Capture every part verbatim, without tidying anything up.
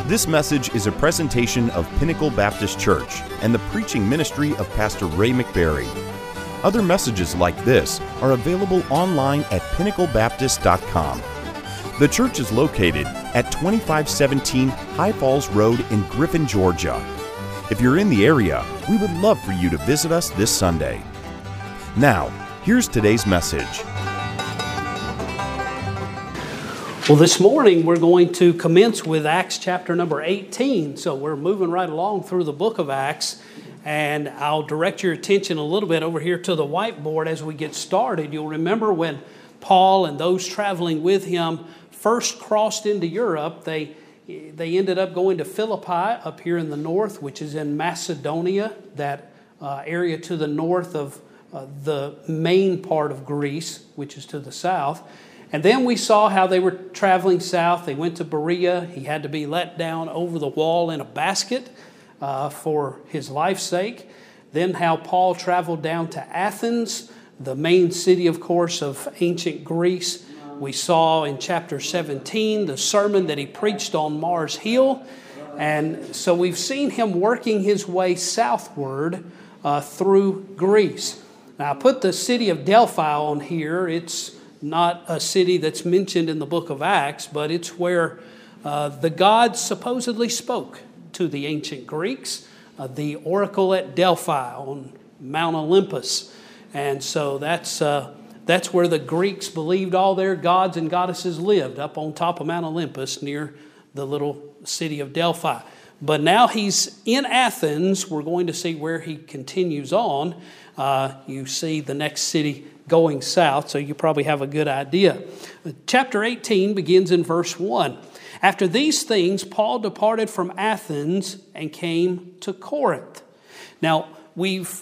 This message is a presentation of Pinnacle Baptist Church and the preaching ministry of Pastor Ray McBarry. Other messages like this are available online at pinnacle baptist dot com. The church is located at twenty-five seventeen High Falls Road in Griffin, Georgia. If you're in the area, we would love for you to visit us this Sunday. Now, here's today's message. Well, this morning we're going to commence with Acts chapter number eighteen. So we're moving right along through the book of Acts. And I'll direct your attention a little bit over here to the whiteboard as we get started. You'll remember when Paul and those traveling with him first crossed into Europe, they, they ended up going to Philippi up here in the north, which is in Macedonia, that uh, area to the north of uh, the main part of Greece, which is to the south. And then we saw how they were traveling south. They went to Berea. He had to be let down over the wall in a basket uh, for his life's sake. Then how Paul traveled down to Athens, the main city, of course, of ancient Greece. We saw in chapter seventeen the sermon that he preached on Mars Hill. And so we've seen him working his way southward uh, through Greece. Now, I put the city of Delphi on here. It's not a city that's mentioned in the book of Acts, but it's where uh, the gods supposedly spoke to the ancient Greeks, uh, the oracle at Delphi on Mount Olympus. And so that's uh, that's where the Greeks believed all their gods and goddesses lived, up on top of Mount Olympus near the little city of Delphi. But now he's in Athens. We're going to see where he continues on. Uh, you see the next city going south, so you probably have a good idea. Chapter eighteen begins in verse one. After these things, Paul departed from Athens and came to Corinth. Now, we've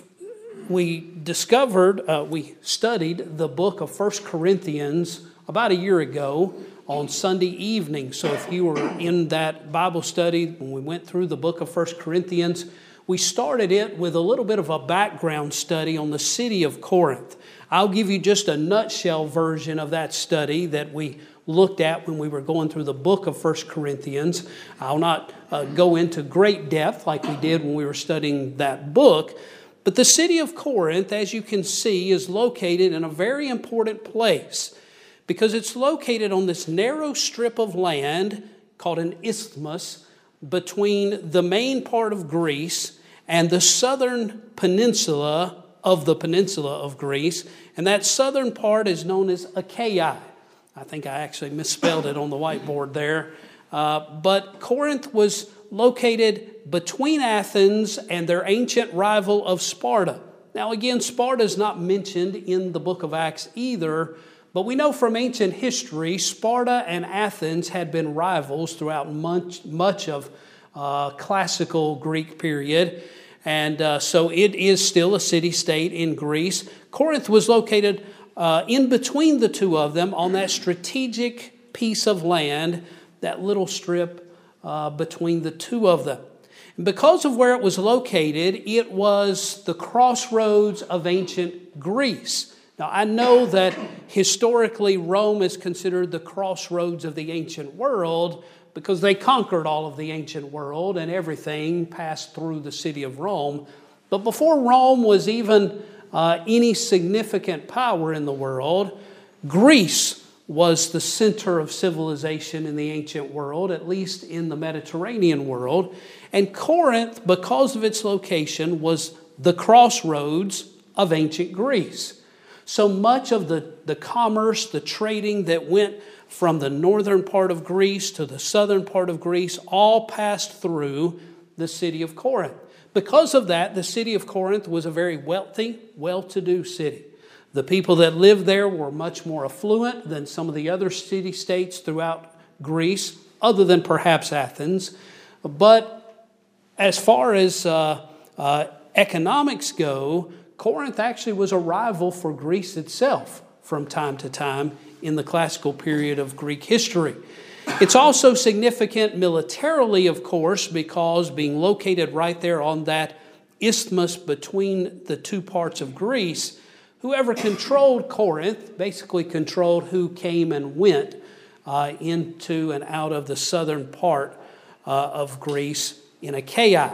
we discovered, uh, we studied the book of First Corinthians about a year ago on Sunday evening. So if you were in that Bible study when we went through the book of First Corinthians, we started it with a little bit of a background study on the city of Corinth. I'll give you just a nutshell version of that study that we looked at when we were going through the book of First Corinthians. I'll not uh, go into great depth like we did when we were studying that book. But the city of Corinth, as you can see, is located in a very important place because it's located on this narrow strip of land called an isthmus between the main part of Greece and the southern peninsula of the peninsula of Greece. And that southern part is known as Achaia. I think I actually misspelled it on the whiteboard there. Uh, but Corinth was located between Athens and their ancient rival of Sparta. Now again, Sparta is not mentioned in the book of Acts either, but we know from ancient history, Sparta and Athens had been rivals throughout much, much of uh, classical Greek period. And uh, so it is still a city-state in Greece. Corinth was located uh, in between the two of them on that strategic piece of land, that little strip uh, between the two of them. And because of where it was located, it was the crossroads of ancient Greece. Now, I know that historically Rome is considered the crossroads of the ancient world because they conquered all of the ancient world and everything passed through the city of Rome. But before Rome was even uh, any significant power in the world, Greece was the center of civilization in the ancient world, at least in the Mediterranean world. And Corinth, because of its location, was the crossroads of ancient Greece. So much of the, the commerce, the trading that went from the northern part of Greece to the southern part of Greece all passed through the city of Corinth. Because of that, the city of Corinth was a very wealthy, well-to-do city. The people that lived there were much more affluent than some of the other city-states throughout Greece, other than perhaps Athens. But as far as uh, uh, economics go, Corinth actually was a rival for Greece itself from time to time in the classical period of Greek history. It's also significant militarily, of course, because being located right there on that isthmus between the two parts of Greece, whoever controlled Corinth basically controlled who came and went uh, into and out of the southern part uh, of Greece in Achaia.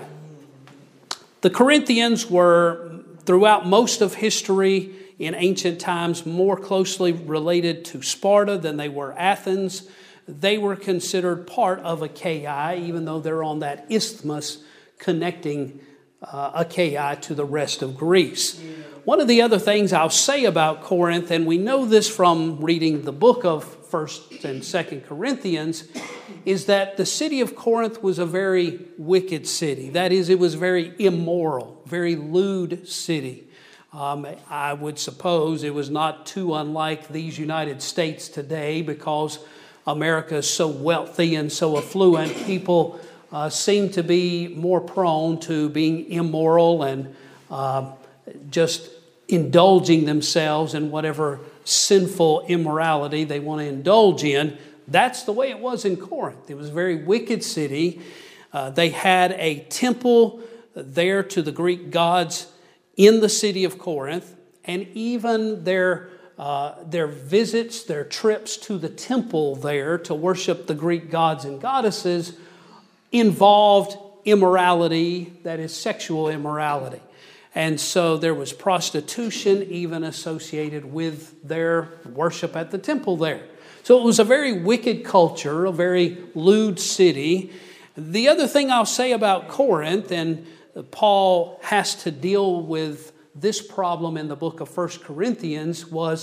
The Corinthians were, throughout most of history in ancient times, more closely related to Sparta than they were Athens. They were considered part of Achaia, even though they're on that isthmus connecting uh, Achaia to the rest of Greece. One of the other things I'll say about Corinth, and we know this from reading the book of First and Second Corinthians, is that the city of Corinth was a very wicked city. That is, it was very immoral, very lewd city. Um, I would suppose it was not too unlike these United States today, because America is so wealthy and so affluent. People uh, seem to be more prone to being immoral and uh, just indulging themselves in whatever sinful immorality they want to indulge in. That's the way it was in Corinth. It was a very wicked city. Uh, they had a temple there to the Greek gods in the city of Corinth, and even their uh, their visits, their trips to the temple there to worship the Greek gods and goddesses involved immorality, that is sexual immorality. And so there was prostitution even associated with their worship at the temple there. So it was a very wicked culture, a very lewd city. The other thing I'll say about Corinth, and Paul has to deal with this problem in the book of First Corinthians, was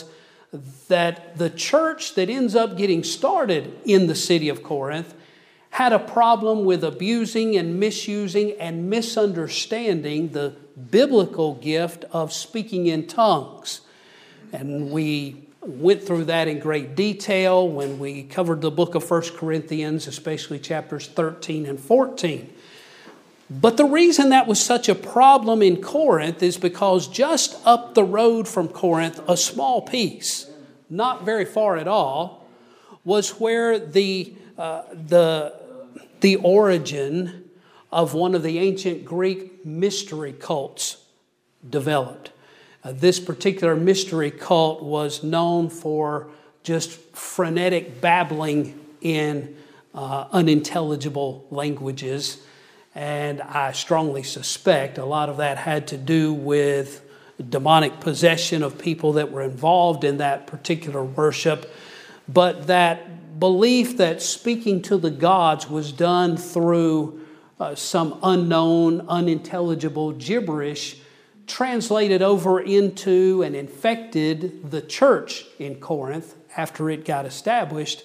that the church that ends up getting started in the city of Corinth had a problem with abusing and misusing and misunderstanding the biblical gift of speaking in tongues. And we went through that in great detail when we covered the book of First Corinthians, especially chapters thirteen and fourteen. But the reason that was such a problem in Corinth is because just up the road from Corinth, a small piece, not very far at all, was where the uh, the the origin of one of the ancient Greek mystery cults developed. Uh, this particular mystery cult was known for just frenetic babbling in uh, unintelligible languages. And I strongly suspect a lot of that had to do with demonic possession of people that were involved in that particular worship. But that belief that speaking to the gods was done through uh, some unknown, unintelligible gibberish translated over into and infected the church in Corinth after it got established.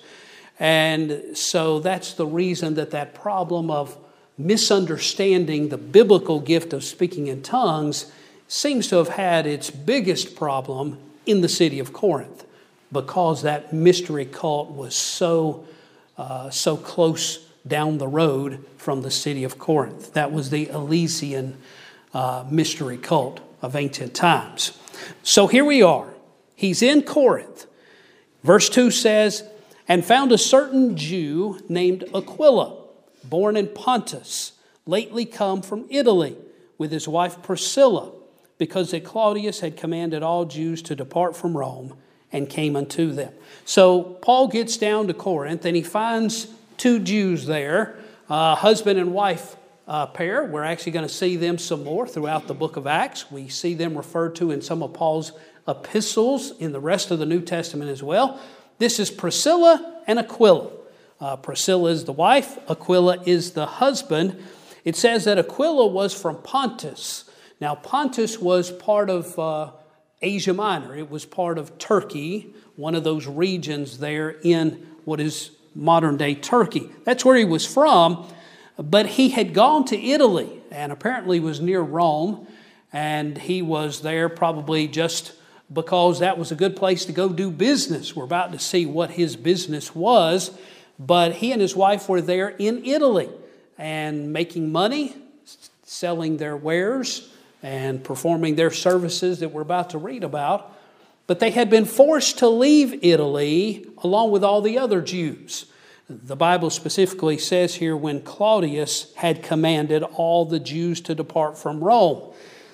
And so that's the reason that that problem of misunderstanding the biblical gift of speaking in tongues seems to have had its biggest problem in the city of Corinth, because that mystery cult was so uh, so close down the road from the city of Corinth. That was the Elysian uh, mystery cult of ancient times. So here we are. He's in Corinth. Verse two says, "And found a certain Jew named Aquila, born in Pontus, lately come from Italy, with his wife Priscilla, because that Claudius had commanded all Jews to depart from Rome, and came unto them." So Paul gets down to Corinth, and he finds two Jews there, a husband and wife uh, pair. We're actually going to see them some more throughout the book of Acts. We see them referred to in some of Paul's epistles in the rest of the New Testament as well. This is Priscilla and Aquila. Uh, Priscilla is the wife, Aquila is the husband. It says that Aquila was from Pontus. Now, Pontus was part of uh, Asia Minor. It was part of Turkey, one of those regions there in what is modern-day Turkey. That's where he was from, but he had gone to Italy and apparently was near Rome, and he was there probably just because that was a good place to go do business. We're about to see what his business was. But he and his wife were there in Italy and making money, selling their wares and performing their services that we're about to read about. But they had been forced to leave Italy along with all the other Jews. The Bible specifically says here when Claudius had commanded all the Jews to depart from Rome.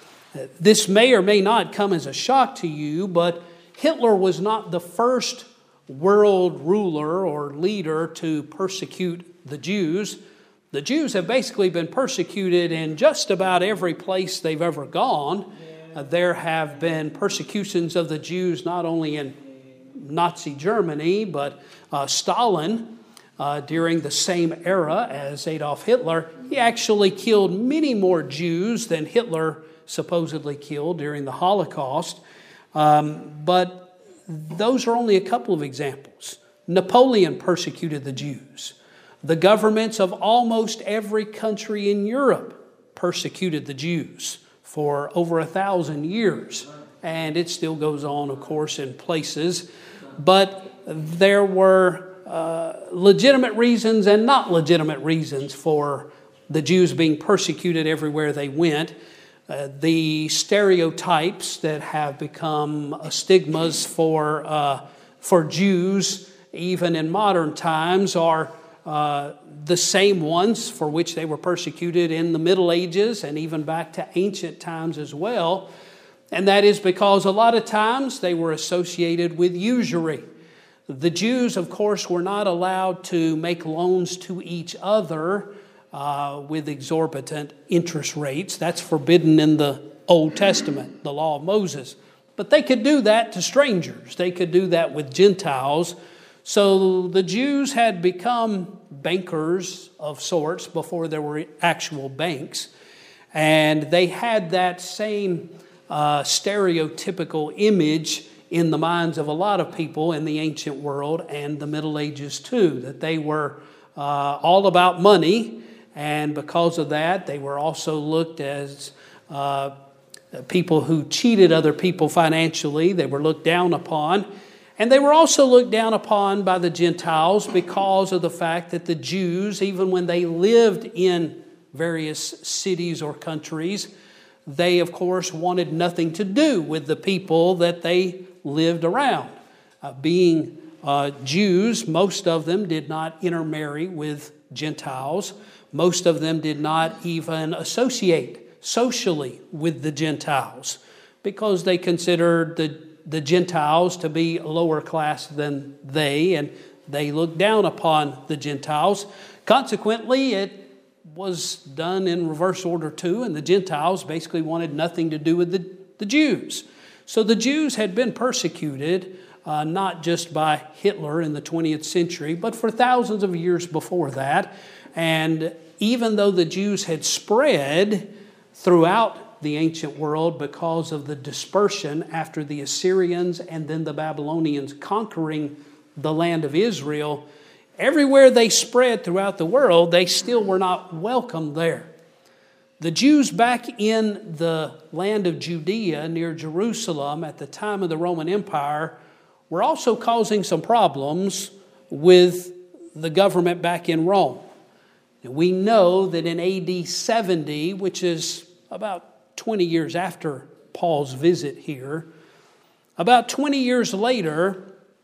This may or may not come as a shock to you, but Hitler was not the first world ruler or leader to persecute the Jews. The Jews have basically been persecuted in just about every place they've ever gone. Uh, there have been persecutions of the Jews not only in Nazi Germany, but uh, Stalin, uh, during the same era as Adolf Hitler, he actually killed many more Jews than Hitler supposedly killed during the Holocaust. Um, but those are only a couple of examples. Napoleon persecuted the Jews. The governments of almost every country in Europe persecuted the Jews for over a thousand years. And it still goes on, of course, in places. But there were uh, legitimate reasons and not legitimate reasons for the Jews being persecuted everywhere they went. Uh, the stereotypes that have become uh, stigmas for, uh, for Jews, even in modern times, are uh, the same ones for which they were persecuted in the Middle Ages and even back to ancient times as well. And that is because a lot of times they were associated with usury. The Jews, of course, were not allowed to make loans to each other uh, with exorbitant interest rates. That's forbidden in the Old Testament, the law of Moses. But they could do that to strangers. They could do that with Gentiles. So the Jews had become bankers of sorts before there were actual banks. And they had that same uh, stereotypical image in the minds of a lot of people in the ancient world and the Middle Ages too, that they were uh, all about money. And because of that, they were also looked as uh, people who cheated other people financially. They were looked down upon. And they were also looked down upon by the Gentiles because of the fact that the Jews, even when they lived in various cities or countries, they, of course, wanted nothing to do with the people that they lived around. Uh, being uh, Jews, most of them did not intermarry with Gentiles. Most of them did not even associate socially with the Gentiles because they considered the the Gentiles to be lower class than they, and they looked down upon the Gentiles. Consequently, it was done in reverse order too, and the Gentiles basically wanted nothing to do with the, the Jews. So the Jews had been persecuted, uh, not just by Hitler in the twentieth century, but for thousands of years before that. And even though the Jews had spread throughout the ancient world because of the dispersion after the Assyrians and then the Babylonians conquering the land of Israel, everywhere they spread throughout the world, they still were not welcome there. The Jews back in the land of Judea near Jerusalem at the time of the Roman Empire were also causing some problems with the government back in Rome. And we know that in A D seventy, which is about twenty years after Paul's visit here, about twenty years later,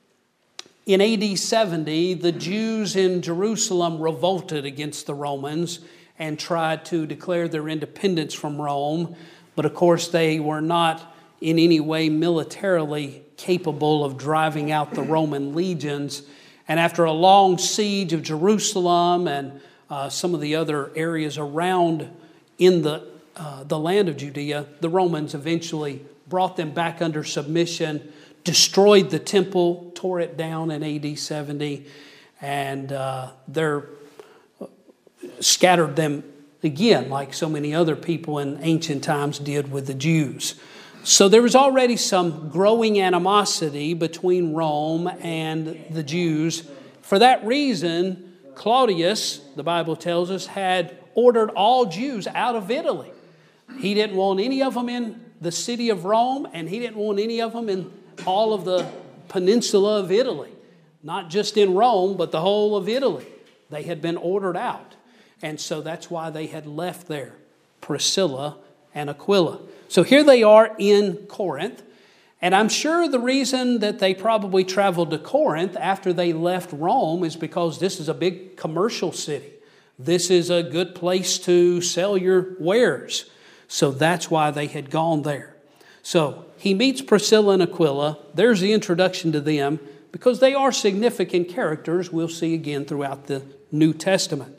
in A D seventy, the Jews in Jerusalem revolted against the Romans and tried to declare their independence from Rome. But of course, they were not in any way militarily capable of driving out the Roman legions. And after a long siege of Jerusalem and uh, some of the other areas around in the Uh, the land of Judea, the Romans eventually brought them back under submission, destroyed the temple, tore it down in A D seventy, and uh, they're scattered them again, like so many other people in ancient times did with the Jews. So there was already some growing animosity between Rome and the Jews. For that reason, Claudius, the Bible tells us, had ordered all Jews out of Italy. He didn't want any of them in the city of Rome, and he didn't want any of them in all of the peninsula of Italy. Not just in Rome, but the whole of Italy. They had been ordered out. And so that's why they had left there, Priscilla and Aquila. So here they are in Corinth. And I'm sure the reason that they probably traveled to Corinth after they left Rome is because this is a big commercial city. This is a good place to sell your wares. So that's why they had gone there. So he meets Priscilla and Aquila. There's the introduction to them because they are significant characters we'll see again throughout the New Testament.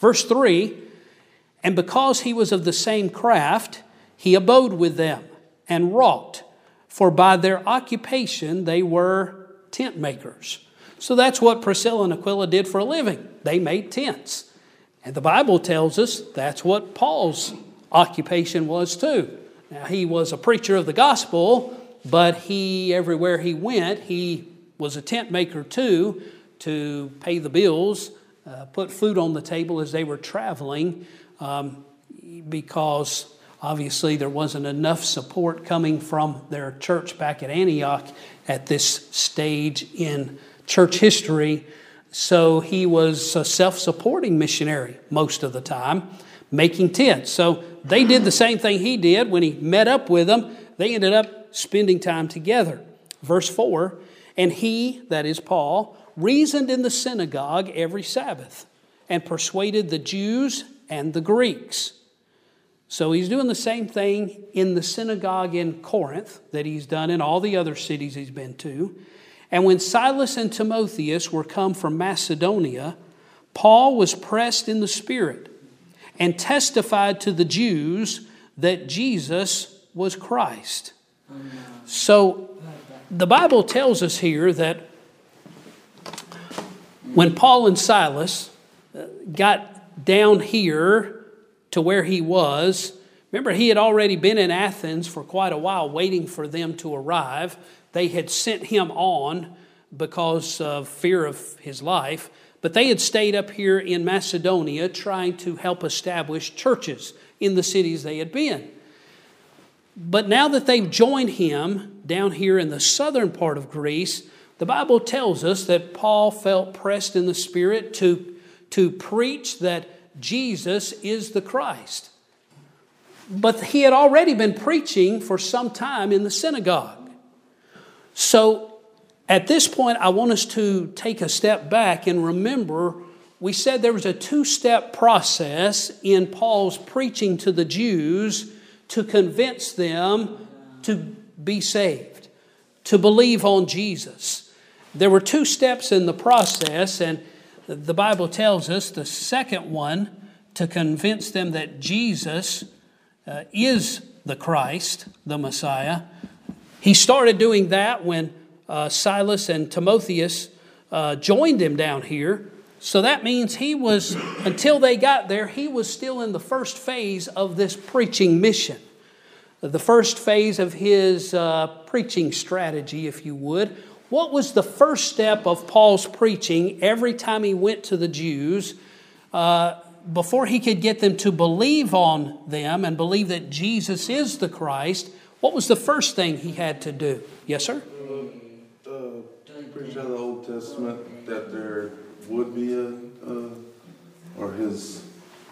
Verse three, and because he was of the same craft, he abode with them and wrought, for by their occupation they were tent makers. So that's what Priscilla and Aquila did for a living. They made tents. And the Bible tells us that's what Paul's occupation was too. Now, he was a preacher of the gospel, but he, everywhere he went, he was a tent maker too, to pay the bills, uh, put food on the table as they were traveling, um, because obviously there wasn't enough support coming from their church back at Antioch at this stage in church history. So he was a self-supporting missionary most of the time, making tents. So they did the same thing he did. When he met up with them, they ended up spending time together. Verse four, and he, that is Paul, reasoned in the synagogue every Sabbath and persuaded the Jews and the Greeks. So he's doing the same thing in the synagogue in Corinth that he's done in all the other cities he's been to. And when Silas and Timotheus were come from Macedonia, Paul was pressed in the Spirit and testified to the Jews that Jesus was Christ. So the Bible tells us here that when Paul and Silas got down here to where he was, remember he had already been in Athens for quite a while waiting for them to arrive. They had sent him on because of fear of his life, but they had stayed up here in Macedonia trying to help establish churches in the cities they had been. But now that they've joined him down here in the southern part of Greece, the Bible tells us that Paul felt pressed in the Spirit to, to preach that Jesus is the Christ. But he had already been preaching for some time in the synagogue. So at this point, I want us to take a step back and remember, we said there was a two-step process in Paul's preaching to the Jews to convince them to be saved, to believe on Jesus. There were two steps in the process, and the Bible tells us the second one, to convince them that Jesus uh, is the Christ, the Messiah. He started doing that when uh, Silas and Timotheus uh, joined him down here. So that means he was, until they got there, he was still in the first phase of this preaching mission. The first phase of his uh, preaching strategy, if you would. What was the first step of Paul's preaching every time he went to the Jews, uh, before he could get them to believe on them and believe that Jesus is the Christ? What was the first thing he had to do? Yes, sir? Uh, uh, preach out of the Old Testament that there would be a, uh, or his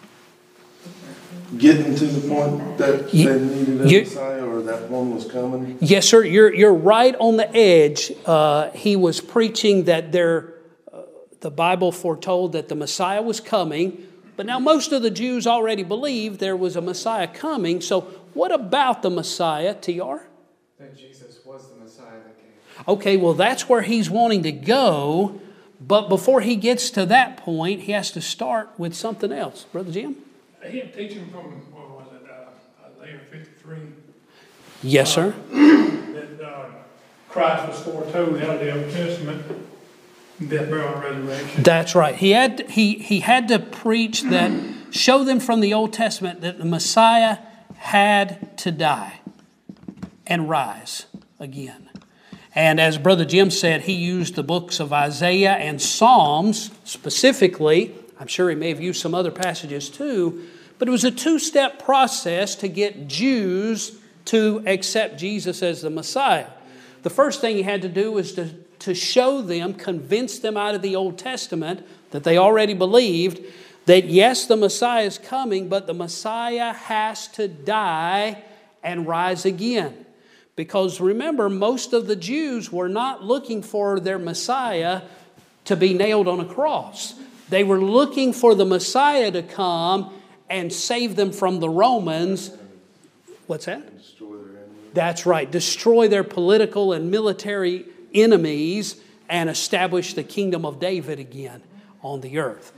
getting to the point that you, they needed a you, Messiah, or that one was coming? Yes, sir. You're you're right on the edge. Uh, he was preaching that there, uh, the Bible foretold that the Messiah was coming, but now most of the Jews already believed there was a Messiah coming. So what about the Messiah, T R? That Jesus was the Messiah that came. Okay, well that's where he's wanting to go, but before he gets to that point, he has to start with something else. Brother Jim? He had teaching from, what was it, uh, Isaiah fifty-three. Yes, sir. Uh, that uh, Christ was foretold out of the Old Testament, death, burial, and resurrection. That's right. He had he he had to preach that, show them from the Old Testament that the Messiah had to die and rise again. And as Brother Jim said, he used the books of Isaiah and Psalms specifically. I'm sure he may have used some other passages too, but it was a two-step process to get Jews to accept Jesus as the Messiah. The first thing he had to do was to, to show them, convince them out of the Old Testament that they already believed that yes, the Messiah is coming, but the Messiah has to die and rise again. Because remember, most of the Jews were not looking for their Messiah to be nailed on a cross. They were looking for the Messiah to come and save them from the Romans. What's that? Destroy their enemies. That's right. Destroy their political and military enemies and establish the kingdom of David again on the earth.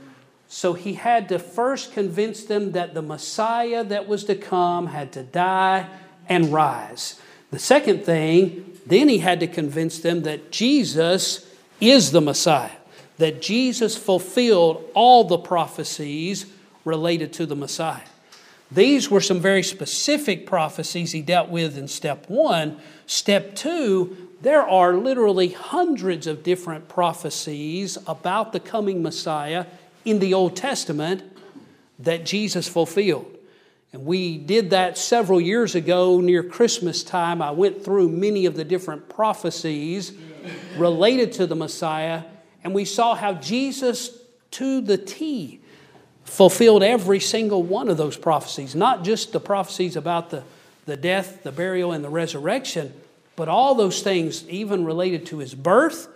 So he had to first convince them that the Messiah that was to come had to die and rise. The second thing, then he had to convince them that Jesus is the Messiah, that Jesus fulfilled all the prophecies related to the Messiah. These were some very specific prophecies he dealt with in step one. Step two, there are literally hundreds of different prophecies about the coming Messiah in the Old Testament that Jesus fulfilled. And we did that several years ago near Christmas time. I went through many of the different prophecies related to the Messiah, and we saw how Jesus, to the T, fulfilled every single one of those prophecies. Not just the prophecies about the, the death, the burial, and the resurrection, but all those things, even related to his birth.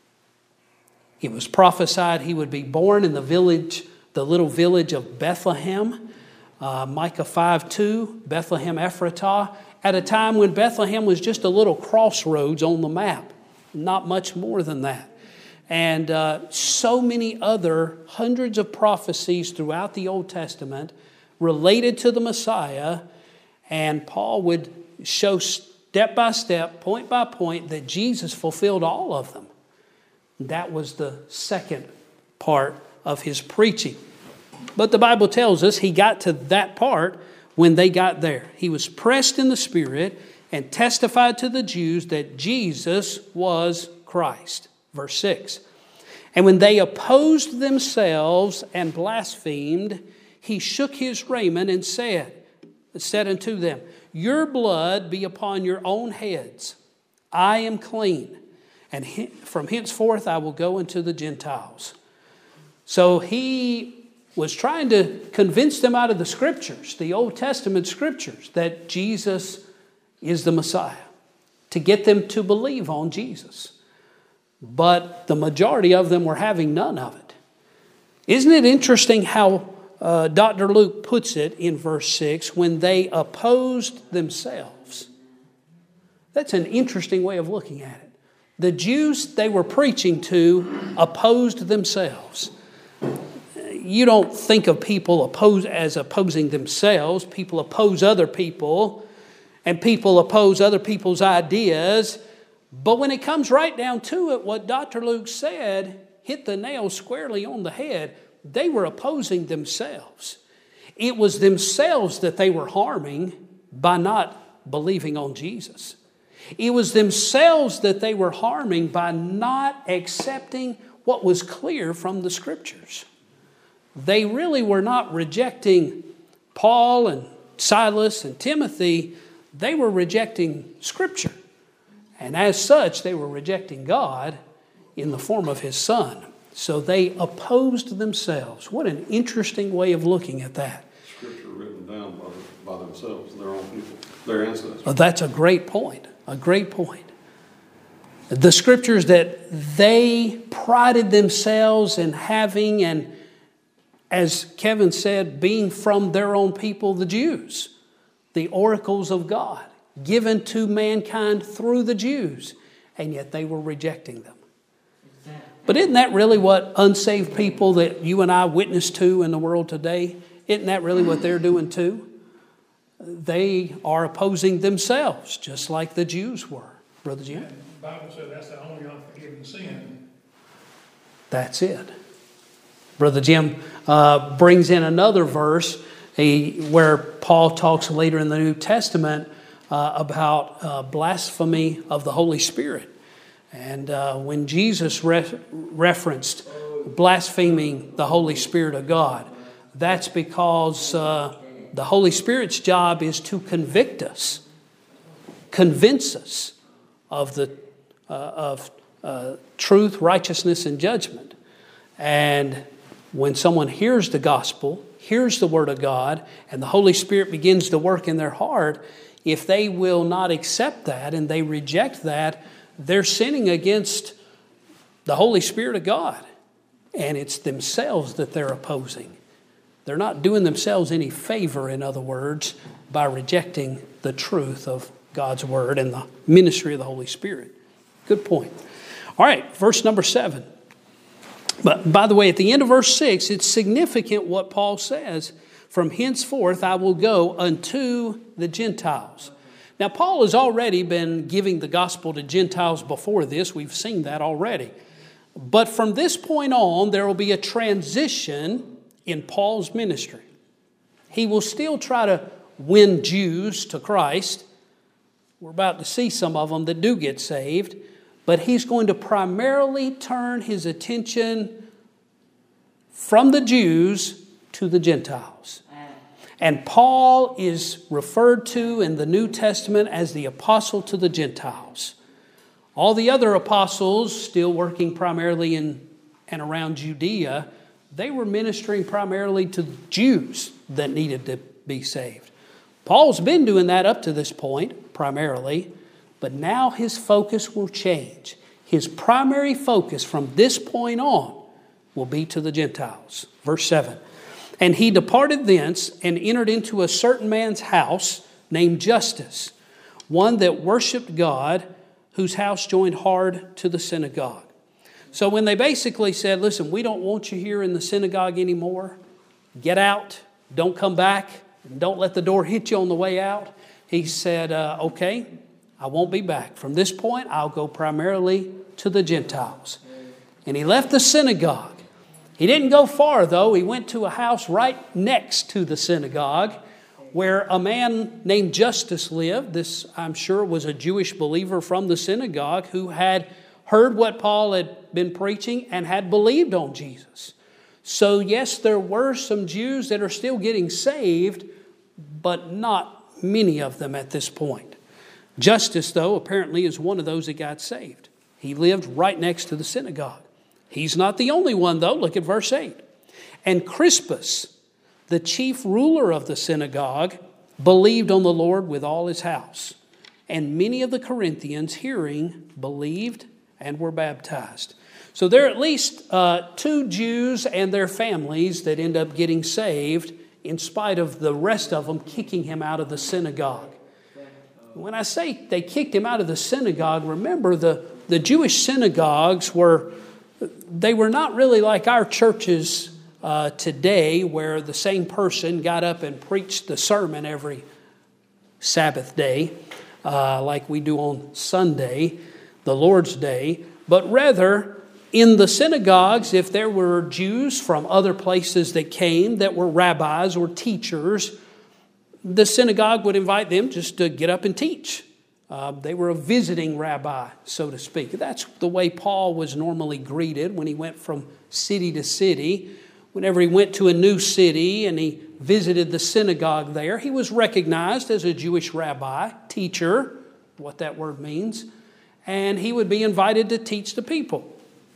It was prophesied he would be born in the village, the little village of Bethlehem. Uh, Micah five two, Bethlehem Ephratah, at a time when Bethlehem was just a little crossroads on the map. Not much more than that. And uh, so many other hundreds of prophecies throughout the Old Testament related to the Messiah. And Paul would show step by step, point by point, that Jesus fulfilled all of them. That was the second part of his preaching. But the Bible tells us he got to that part when they got there. He was pressed in the Spirit and testified to the Jews that Jesus was Christ. Verse six. And when they opposed themselves and blasphemed, he shook his raiment and said, said unto them, Your blood be upon your own heads. I am clean. And from henceforth I will go into the Gentiles. So he was trying to convince them out of the Scriptures, the Old Testament Scriptures, that Jesus is the Messiah, to get them to believe on Jesus. But the majority of them were having none of it. Isn't it interesting how uh, Doctor Luke puts it in verse six, when they opposed themselves? That's an interesting way of looking at it. The Jews they were preaching to opposed themselves. You don't think of people oppose, as opposing themselves. People oppose other people, and people oppose other people's ideas. But when it comes right down to it, what Doctor Luke said hit the nail squarely on the head. They were opposing themselves. It was themselves that they were harming by not believing on Jesus. It was themselves that they were harming by not accepting what was clear from the Scriptures. They really were not rejecting Paul and Silas and Timothy. They were rejecting Scripture. And as such, they were rejecting God in the form of His Son. So they opposed themselves. What an interesting way of looking at that. Scripture written down by, by themselves, their own people, their ancestors. Oh, that's a great point. A great point. The Scriptures that they prided themselves in having, and as Kevin said, being from their own people, the Jews. The oracles of God given to mankind through the Jews. And yet they were rejecting them. But isn't that really what unsaved people that you and I witness to in the world today, isn't that really what they're doing too? They are opposing themselves, just like the Jews were. Brother Jim? The Bible said that's the only unforgiven sin. That's it. Brother Jim uh, brings in another verse he, where Paul talks later in the New Testament uh, about uh, blasphemy of the Holy Spirit. And uh, when Jesus re- referenced blaspheming the Holy Spirit of God, that's because uh, the Holy Spirit's job is to convict us, convince us of the uh, of uh, truth, righteousness, and judgment. And when someone hears the gospel, hears the Word of God, and the Holy Spirit begins to work in their heart, if they will not accept that and they reject that, they're sinning against the Holy Spirit of God. And it's themselves that they're opposing. They're not doing themselves any favor, in other words, by rejecting the truth of God's Word and the ministry of the Holy Spirit. Good point. All right, verse number seven. But by the way, at the end of verse six, it's significant what Paul says. From henceforth I will go unto the Gentiles. Now, Paul has already been giving the gospel to Gentiles before this. We've seen that already. But from this point on, there will be a transition in Paul's ministry. He will still try to win Jews to Christ. We're about to see some of them that do get saved. But he's going to primarily turn his attention from the Jews to the Gentiles. And Paul is referred to in the New Testament as the apostle to the Gentiles. All the other apostles, still working primarily in and around Judea, they were ministering primarily to Jews that needed to be saved. Paul's been doing that up to this point, primarily, but now his focus will change. His primary focus from this point on will be to the Gentiles. Verse seven. And he departed thence and entered into a certain man's house named Justus, one that worshiped God, whose house joined hard to the synagogue. So when they basically said, listen, we don't want you here in the synagogue anymore. Get out. Don't come back. Don't let the door hit you on the way out. He said, uh, okay, I won't be back. From this point, I'll go primarily to the Gentiles. And he left the synagogue. He didn't go far, though. He went to a house right next to the synagogue where a man named Justus lived. This, I'm sure, was a Jewish believer from the synagogue who had heard what Paul had been preaching and had believed on Jesus. So, yes, there were some Jews that are still getting saved, but not many of them at this point. Justus, though, apparently is one of those that got saved. He lived right next to the synagogue. He's not the only one, though. Look at verse eight. And Crispus, the chief ruler of the synagogue, believed on the Lord with all his house. And many of the Corinthians, hearing, believed and were baptized. So there are at least uh, two Jews and their families that end up getting saved in spite of the rest of them kicking him out of the synagogue. When I say they kicked him out of the synagogue, remember the, the Jewish synagogues were... They were not really like our churches uh, today where the same person got up and preached the sermon every Sabbath day uh, like we do on Sunday, the Lord's Day. But rather, in the synagogues, if there were Jews from other places that came that were rabbis or teachers, the synagogue would invite them just to get up and teach. Uh, they were a visiting rabbi, so to speak. That's the way Paul was normally greeted when he went from city to city. Whenever he went to a new city and he visited the synagogue there, he was recognized as a Jewish rabbi, teacher, what that word means, and he would be invited to teach the people.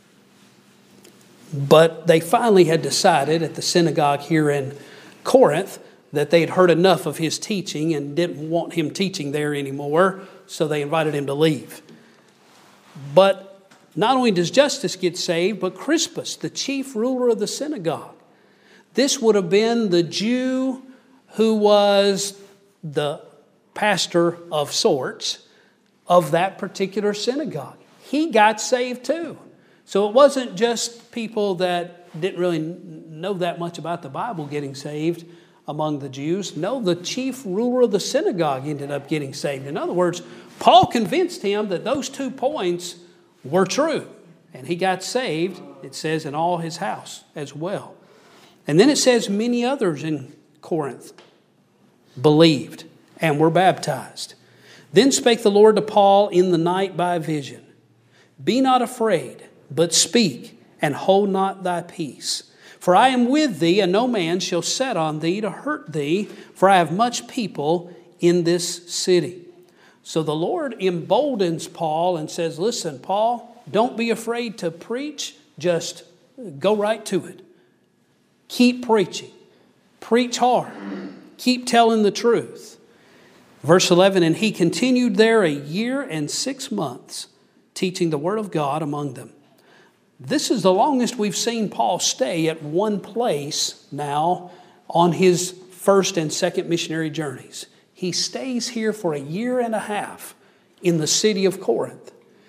But they finally had decided at the synagogue here in Corinth that they had heard enough of his teaching and didn't want him teaching there anymore, so they invited him to leave. But not only does Justus get saved, but Crispus, the chief ruler of the synagogue. This would have been the Jew who was the pastor of sorts of that particular synagogue. He got saved too. So it wasn't just people that didn't really know that much about the Bible getting saved among the Jews. No, the chief ruler of the synagogue ended up getting saved. In other words, Paul convinced him that those two points were true. And he got saved, it says, in all his house as well. And then it says many others in Corinth believed and were baptized. Then spake the Lord to Paul in the night by a vision. Be not afraid, but speak, and hold not thy peace. For I am with thee, and no man shall set on thee to hurt thee, for I have much people in this city. So the Lord emboldens Paul and says, listen, Paul, don't be afraid to preach. Just go right to it. Keep preaching. Preach hard. Keep telling the truth. Verse eleven, and he continued there a year and six months, teaching the word of God among them. This is the longest we've seen Paul stay at one place now on his first and second missionary journeys. He stays here for a year and a half in the city of Corinth.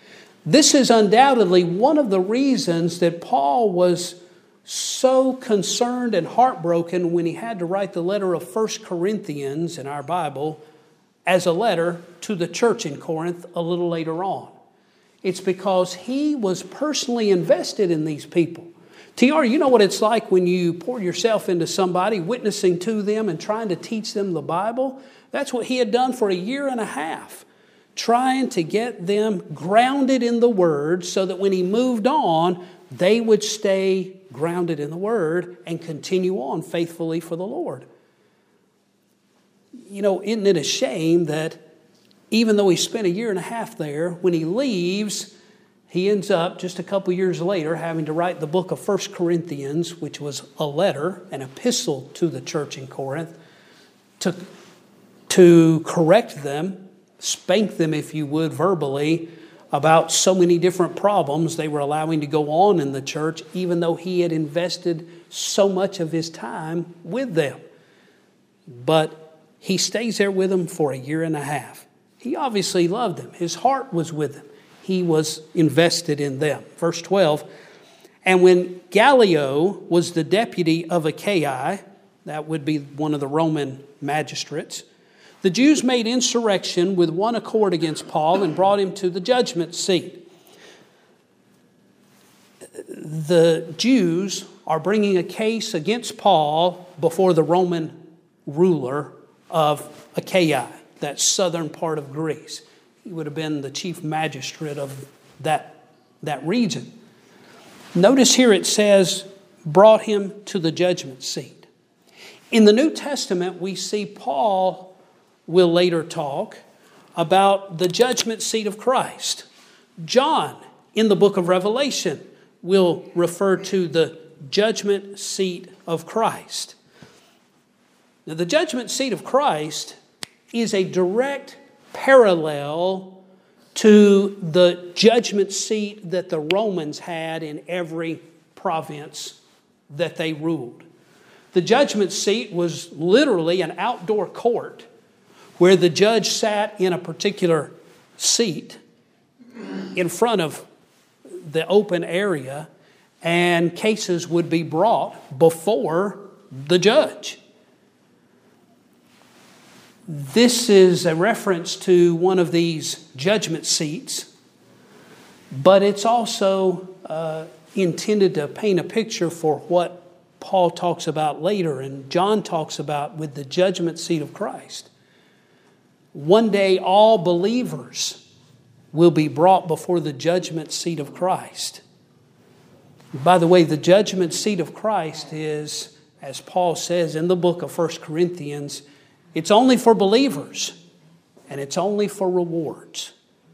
This is undoubtedly one of the reasons that Paul was so concerned and heartbroken when he had to write the letter of First Corinthians in our Bible as a letter to the church in Corinth a little later on. It's because he was personally invested in these people. T R, you know what it's like when you pour yourself into somebody, witnessing to them and trying to teach them the Bible? That's what he had done for a year and a half, trying to get them grounded in the Word so that when he moved on, they would stay grounded in the Word and continue on faithfully for the Lord. You know, isn't it a shame that even though he spent a year and a half there, when he leaves, he ends up just a couple years later having to write the book of First Corinthians, which was a letter, an epistle to the church in Corinth, to, to correct them, spank them, if you would, verbally, about so many different problems they were allowing to go on in the church, even though he had invested so much of his time with them. But he stays there with them for a year and a half. He obviously loved them. His heart was with them. He was invested in them. Verse twelve, and when Gallio was the deputy of Achaia, that would be one of the Roman magistrates, the Jews made insurrection with one accord against Paul and brought him to the judgment seat. The Jews are bringing a case against Paul before the Roman ruler of Achaia, that southern part of Greece. He would have been the chief magistrate of that, that region. Notice here it says, brought him to the judgment seat. In the New Testament, we see Paul will later talk about the judgment seat of Christ. John, in the book of Revelation, will refer to the judgment seat of Christ. Now, the judgment seat of Christ is a direct parallel to the judgment seat that the Romans had in every province that they ruled. The judgment seat was literally an outdoor court where the judge sat in a particular seat in front of the open area, and cases would be brought before the judge. This is a reference to one of these judgment seats, but it's also uh, intended to paint a picture for what Paul talks about later and John talks about with the judgment seat of Christ. One day all believers will be brought before the judgment seat of Christ. By the way, the judgment seat of Christ is, as Paul says in the book of First Corinthians, it's only for believers, and it's only for rewards.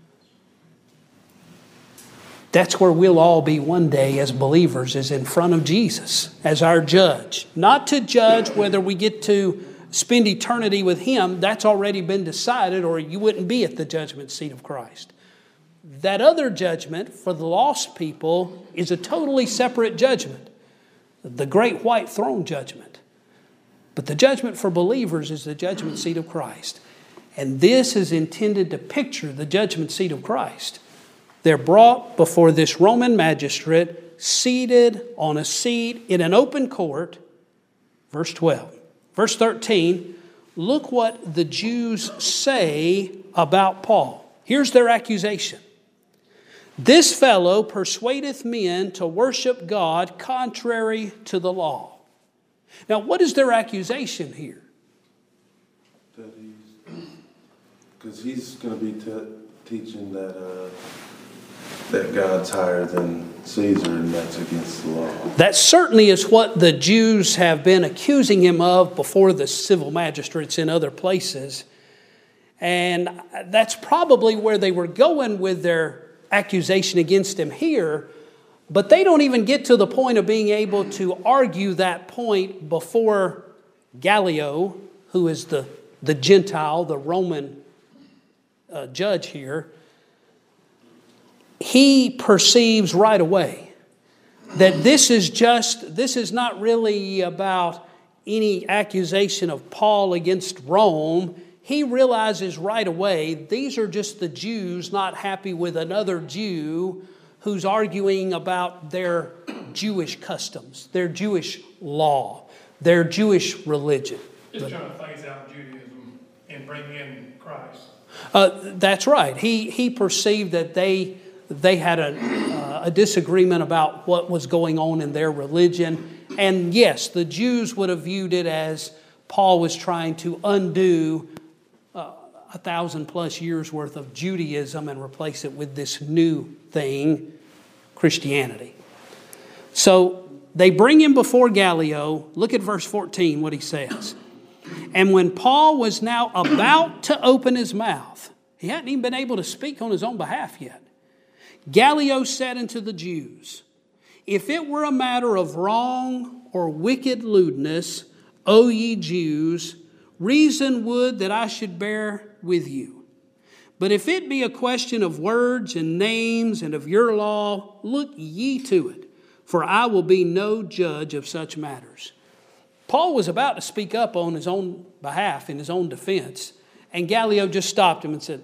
That's where we'll all be one day as believers, is in front of Jesus as our judge. Not to judge whether we get to spend eternity with Him. That's already been decided, or you wouldn't be at the judgment seat of Christ. That other judgment for the lost people is a totally separate judgment, the great white throne judgment. But the judgment for believers is the judgment seat of Christ. And this is intended to picture the judgment seat of Christ. They're brought before this Roman magistrate, seated on a seat in an open court. Verse twelve. Verse thirteen, look what the Jews say about Paul. Here's their accusation. This fellow persuadeth men to worship God contrary to the law. Now, what is their accusation here? That he's, because he's going to be te- teaching that uh, that God's higher than Caesar, and that's against the law. That certainly is what the Jews have been accusing him of before the civil magistrates in other places. And that's probably where they were going with their accusation against him here. But they don't even get to the point of being able to argue that point before Gallio, who is the, the Gentile, the Roman uh, judge here. He perceives right away that this is just, this is not really about any accusation of Paul against Rome. he realizes right away these are just the Jews not happy with another Jew who's arguing about their Jewish customs, their Jewish law, their Jewish religion. Just trying to phase out Judaism and bring in Christ. Uh, that's right. He he perceived that they they had a, uh, a disagreement about what was going on in their religion. And yes, the Jews would have viewed it as Paul was trying to undo uh, a thousand plus years worth of Judaism and replace it with this new thing, Christianity. So they bring him before Gallio. Look at verse fourteen, what he says. And when Paul was now about to open his mouth, he hadn't even been able to speak on his own behalf yet. Gallio said unto the Jews, if it were a matter of wrong or wicked lewdness, O ye Jews, reason would that I should bear with you. But if it be a question of words and names and of your law, look ye to it, for I will be no judge of such matters. Paul was about to speak up on his own behalf, in his own defense, and Gallio just stopped him and said,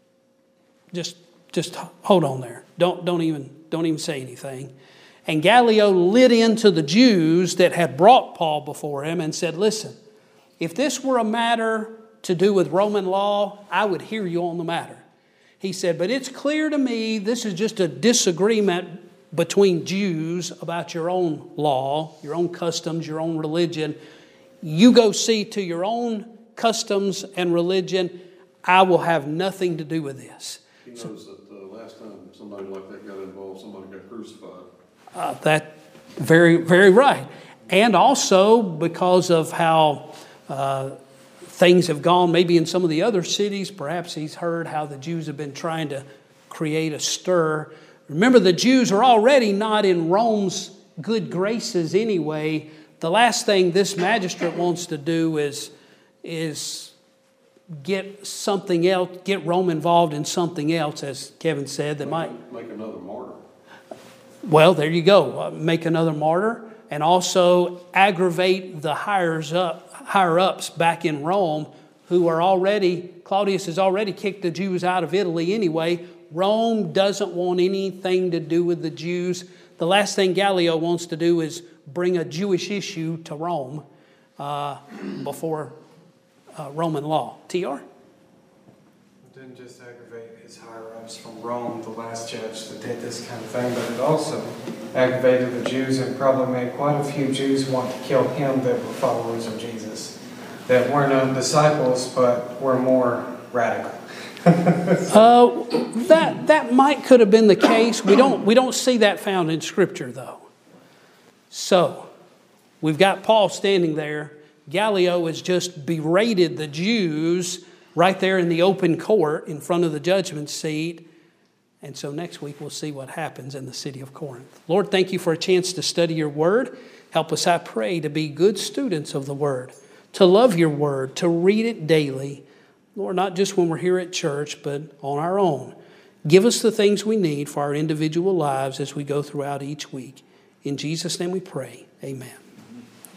just, just hold on there. Don't, don't even, don't even say anything. And Gallio lit into the Jews that had brought Paul before him and said, listen, if this were a matter to do with Roman law, I would hear you on the matter. He said, but it's clear to me this is just a disagreement between Jews about your own law, your own customs, your own religion. You go see to your own customs and religion. I will have nothing to do with this. He knows so, that the last time somebody like that got involved, somebody got crucified. Uh, that very, very right. And also because of how uh, things have gone, maybe in some of the other cities, perhaps he's heard how the Jews have been trying to create a stir. Remember, the Jews are already not in Rome's good graces anyway. The last thing this magistrate wants to do is, is get something else, get Rome involved in something else, as Kevin said, that make, might... Make another martyr. Well, there you go. Uh, make another martyr, and also aggravate the higher up, higher ups back in Rome, who are already, Claudius has already kicked the Jews out of Italy anyway. Rome doesn't want anything to do with the Jews. The last thing Gallio wants to do is bring a Jewish issue to Rome uh, before uh, Roman law. T R? It didn't just aggravate his higher-ups from Rome, the last judge that did this kind of thing, but it also aggravated the Jews and probably made quite a few Jews want to kill him that were followers of Jesus, that weren't uh, disciples but were more radical. uh, that that might could have been the case. We don't we don't see that found in Scripture though. So we've got Paul standing there. Gallio has just berated the Jews right there in the open court in front of the judgment seat. And so next week we'll see what happens in the city of Corinth. Lord, thank you for a chance to study your word. Help us, I pray, to be good students of the word, to love your word, to read it daily. Lord, not just when we're here at church, but on our own. Give us the things we need for our individual lives as we go throughout each week. In Jesus' name we pray. Amen.